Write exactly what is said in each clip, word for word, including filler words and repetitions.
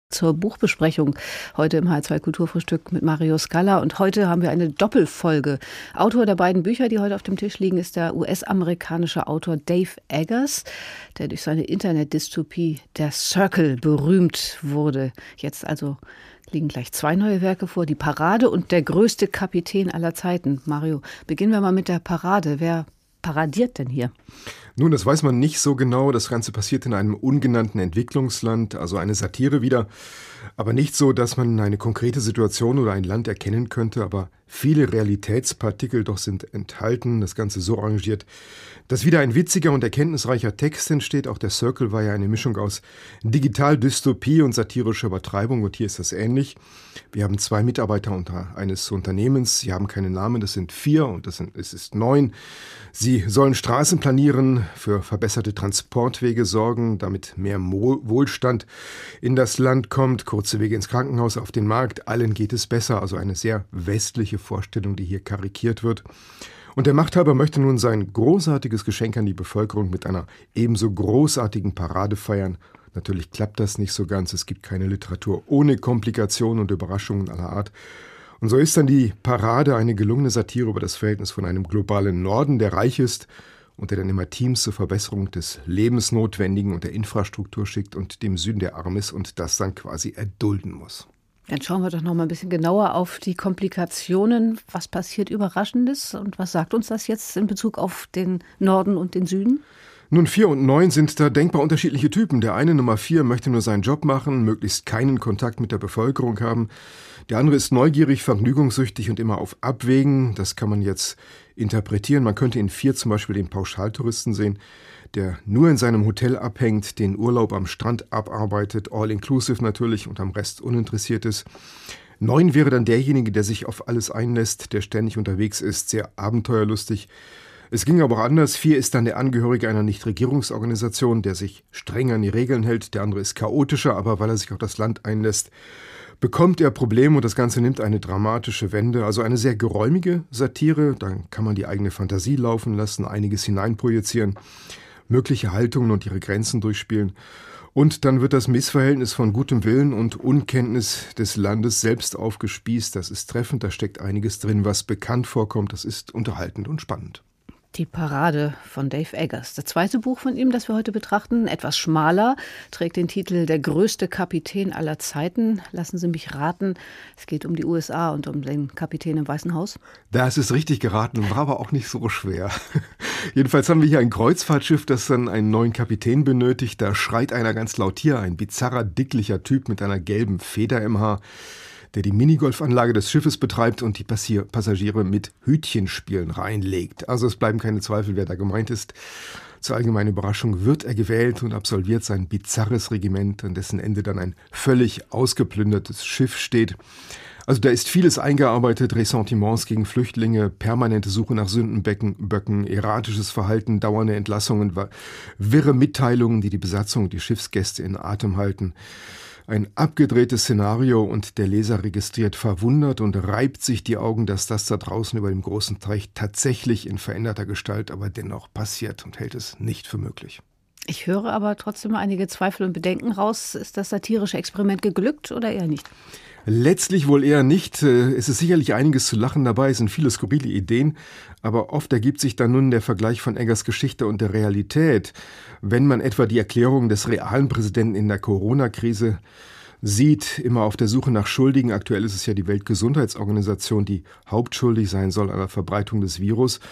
Zur Buchbesprechung heute im H R zwei Kulturfrühstück mit Mario Scala. Und heute haben wir eine Doppelfolge. Autor der beiden Bücher, die heute auf dem Tisch liegen, ist der U S-amerikanische Autor Dave Eggers, der durch seine Internetdystopie Der Circle berühmt wurde. Jetzt also liegen gleich zwei neue Werke vor, Die Parade und Der größte Kapitän aller Zeiten. Mario, beginnen wir mal mit der Parade. Wer paradiert denn hier? Nun, das weiß man nicht so genau. Das Ganze passiert in einem ungenannten Entwicklungsland, also eine Satire wieder. Aber nicht so, dass man eine konkrete Situation oder ein Land erkennen könnte, aber viele Realitätspartikel doch sind enthalten. Das Ganze so arrangiert, dass wieder ein witziger und erkenntnisreicher Text entsteht. Auch der Circle war ja eine Mischung aus Digital-Dystopie und satirischer Übertreibung. Und hier ist das ähnlich. Wir haben zwei Mitarbeiter unter eines Unternehmens. Sie haben keinen Namen, das sind vier und das sind, es ist neun. Sie sollen Straßen planieren, für verbesserte Transportwege sorgen, damit mehr Mo- Wohlstand in das Land kommt. Kurze Wege ins Krankenhaus, auf den Markt. Allen geht es besser. Also eine sehr westliche Vorstellung, die hier karikiert wird. Und der Machthaber möchte nun sein großartiges Geschenk an die Bevölkerung mit einer ebenso großartigen Parade feiern. Natürlich klappt das nicht so ganz. Es gibt keine Literatur ohne Komplikationen und Überraschungen aller Art. Und so ist dann die Parade eine gelungene Satire über das Verhältnis von einem globalen Norden, der reich ist und der dann immer Teams zur Verbesserung des Lebensnotwendigen und der Infrastruktur schickt und dem Süden, der arm ist und das dann quasi erdulden muss. Dann schauen wir doch noch mal ein bisschen genauer auf die Komplikationen. Was passiert Überraschendes und was sagt uns das jetzt in Bezug auf den Norden und den Süden? Nun, vier und neun sind da denkbar unterschiedliche Typen. Der eine, Nummer vier, möchte nur seinen Job machen, möglichst keinen Kontakt mit der Bevölkerung haben. Der andere ist neugierig, vergnügungssüchtig und immer auf Abwägen. Das kann man jetzt interpretieren. Man könnte in vier zum Beispiel den Pauschaltouristen sehen, der nur in seinem Hotel abhängt, den Urlaub am Strand abarbeitet, all-inclusive natürlich und am Rest uninteressiert ist. Neun wäre dann derjenige, der sich auf alles einlässt, der ständig unterwegs ist, sehr abenteuerlustig. Es ging aber auch anders. Vier ist dann der Angehörige einer Nichtregierungsorganisation, der sich streng an die Regeln hält. Der andere ist chaotischer, aber weil er sich auf das Land einlässt, bekommt er Probleme und das Ganze nimmt eine dramatische Wende. Also eine sehr geräumige Satire. Dann kann man die eigene Fantasie laufen lassen, einiges hineinprojizieren, mögliche Haltungen und ihre Grenzen durchspielen. Und dann wird das Missverhältnis von gutem Willen und Unkenntnis des Landes selbst aufgespießt. Das ist treffend, da steckt einiges drin, was bekannt vorkommt. Das ist unterhaltend und spannend. Die Parade von Dave Eggers. Das zweite Buch von ihm, das wir heute betrachten, etwas schmaler, trägt den Titel Der größte Kapitän aller Zeiten. Lassen Sie mich raten, es geht um die U S A und um den Kapitän im Weißen Haus. Das ist richtig geraten, war aber auch nicht so schwer. Jedenfalls haben wir hier ein Kreuzfahrtschiff, das dann einen neuen Kapitän benötigt. Da schreit einer ganz laut hier, ein bizarrer, dicklicher Typ mit einer gelben Feder im Haar, der die Minigolfanlage des Schiffes betreibt und die Passier- Passagiere mit Hütchenspielen reinlegt. Also es bleiben keine Zweifel, wer da gemeint ist. Zur allgemeinen Überraschung wird er gewählt und absolviert sein bizarres Regiment, an dessen Ende dann ein völlig ausgeplündertes Schiff steht. Also da ist vieles eingearbeitet, Ressentiments gegen Flüchtlinge, permanente Suche nach Sündenböcken, Böcken, erratisches Verhalten, dauernde Entlassungen, wirre Mitteilungen, die die Besatzung und die Schiffsgäste in Atem halten. Ein abgedrehtes Szenario und der Leser registriert verwundert und reibt sich die Augen, dass das da draußen über dem großen Teich tatsächlich in veränderter Gestalt aber dennoch passiert und hält es nicht für möglich. Ich höre aber trotzdem einige Zweifel und Bedenken raus. Ist das satirische Experiment geglückt oder eher nicht? Letztlich wohl eher nicht. Es ist sicherlich einiges zu lachen dabei, es sind viele skurrile Ideen, aber oft ergibt sich dann nun der Vergleich von Eggers Geschichte und der Realität. Wenn man etwa die Erklärung des realen Präsidenten in der Corona-Krise sieht, immer auf der Suche nach Schuldigen. Aktuell ist es ja die Weltgesundheitsorganisation, die hauptschuldig sein soll an der Verbreitung des Virus.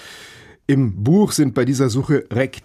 Im Buch sind bei dieser Suche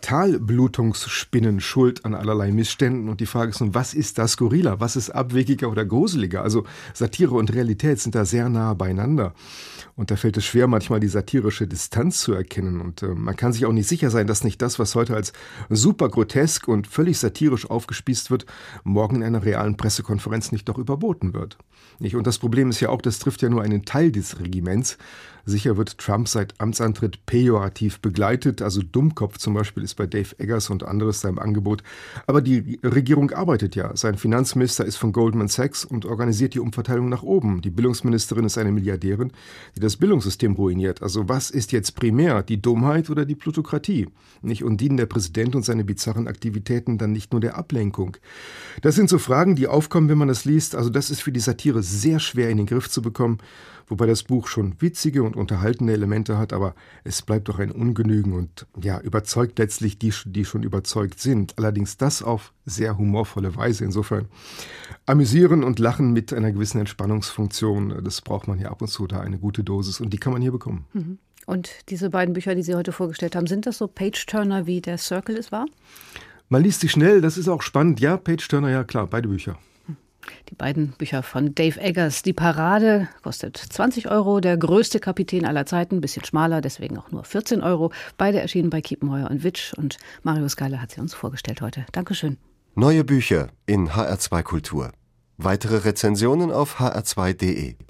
Rektalblutungsspinnen schuld an allerlei Missständen. Und die Frage ist nun, was ist da skurriler? Was ist abwegiger oder gruseliger? Also Satire und Realität sind da sehr nah beieinander. Und da fällt es schwer, manchmal die satirische Distanz zu erkennen. Und äh, man kann sich auch nicht sicher sein, dass nicht das, was heute als super grotesk und völlig satirisch aufgespießt wird, morgen in einer realen Pressekonferenz nicht doch überboten wird. Nicht? Und das Problem ist ja auch, das trifft ja nur einen Teil des Regiments. Sicher wird Trump seit Amtsantritt pejorativ aktiv begleitet. Also Dummkopf zum Beispiel ist bei Dave Eggers und anderes da im Angebot. Aber die Regierung arbeitet ja. Sein Finanzminister ist von Goldman Sachs und organisiert die Umverteilung nach oben. Die Bildungsministerin ist eine Milliardärin, die das Bildungssystem ruiniert. Also was ist jetzt primär, die Dummheit oder die Plutokratie? Nicht? Und dienen der Präsident und seine bizarren Aktivitäten dann nicht nur der Ablenkung? Das sind so Fragen, die aufkommen, wenn man das liest. Also das ist für die Satire sehr schwer in den Griff zu bekommen, wobei das Buch schon witzige und unterhaltende Elemente hat, aber es bleibt doch ein Ungenügen und ja, überzeugt letztlich die, die schon überzeugt sind. Allerdings das auf sehr humorvolle Weise. Insofern amüsieren und lachen mit einer gewissen Entspannungsfunktion, das braucht man ja ab und zu, da eine gute Dosis und die kann man hier bekommen. Mhm. Und diese beiden Bücher, die Sie heute vorgestellt haben, sind das so Page-Turner, wie der Circle es war? Man liest sie schnell, das ist auch spannend. Ja, Page-Turner, ja klar, beide Bücher. Die beiden Bücher von Dave Eggers. Die Parade kostet zwanzig Euro. Der größte Kapitän aller Zeiten, ein bisschen schmaler, deswegen auch nur vierzehn Euro. Beide erschienen bei Kiepenheuer und Witsch. Und Marius Geiler hat sie uns vorgestellt heute. Dankeschön. Neue Bücher in H R zwei Kultur. Weitere Rezensionen auf h r zwei punkt d e.